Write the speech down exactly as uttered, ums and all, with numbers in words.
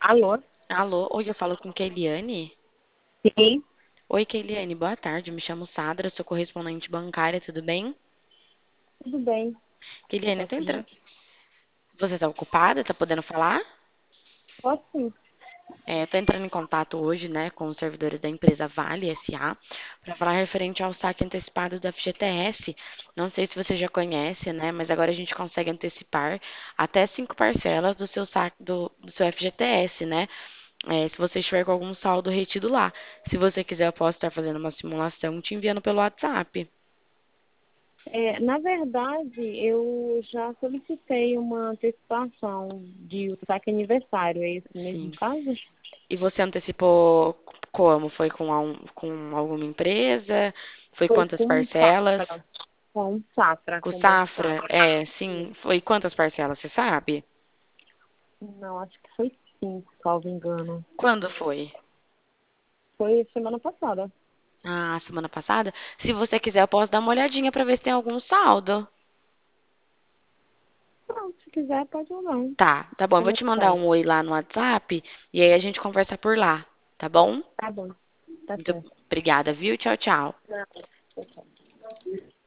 Alô? Alô, hoje eu falo com Keiliane. Sim, Oi, Keiliane, boa tarde. Me chamo Sadra, sou correspondente bancária, tudo bem? tudo bem. Keiliane, eu tô Posso entrando. ajudar? Você tá ocupada? Tá podendo falar? Posso sim. É, eu tô entrando em contato hoje, né, com os servidores da empresa Vale S A para falar referente ao saque antecipado do F G T S. Não sei se você já conhece, né, mas agora a gente consegue antecipar até cinco parcelas do seu saque do, do seu F G T S, né? É, se você estiver com algum saldo retido lá. Se você quiser, eu posso estar fazendo uma simulação te enviando pelo WhatsApp. É, na verdade, eu já solicitei uma antecipação de saque aniversário. É esse mesmo Sim. caso? E você antecipou como? Foi com, a- com alguma empresa? Foi Foi quantas com um parcelas? Safra. Com um Safra, Com o com o Banco Safra? Safra. É, sim. Foi quantas parcelas, você sabe? Não, acho que foi cinco, salvo engano. Quando foi? Foi semana passada. Ah, semana passada? Se você quiser, eu posso dar uma olhadinha para ver se tem algum saldo. Não, se quiser, pode ou não. Tá, tá bom. Eu vou Como é te que mandar faz? um oi lá no WhatsApp e aí a gente conversa por lá, tá bom? Tá bom, tá Muito certo. obrigada, viu? Tchau, tchau. Não, tchau, tchau.